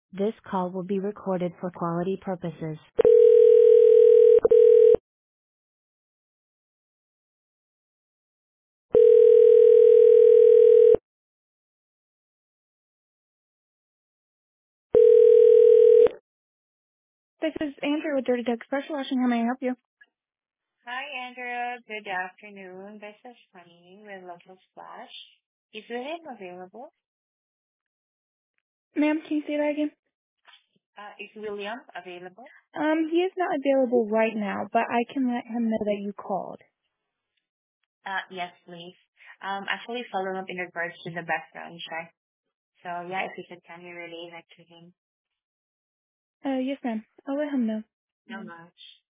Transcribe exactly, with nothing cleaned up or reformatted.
This call will be recorded for quality purposes. This is Andrew with Dirty Tech Special Washing. How may I help you? Hi, Andrea. Good afternoon. This is Sunny with Local Splash. Is William available? Ma'am, can you say that again? Uh, is William available? Um, he is not available right now, but I can let him know that you called. Uh, yes, please. Um, actually following up in regards to the background check. So yeah, if you could kindly relay that to him. Uh, yes, ma'am. I'll let him know. No much.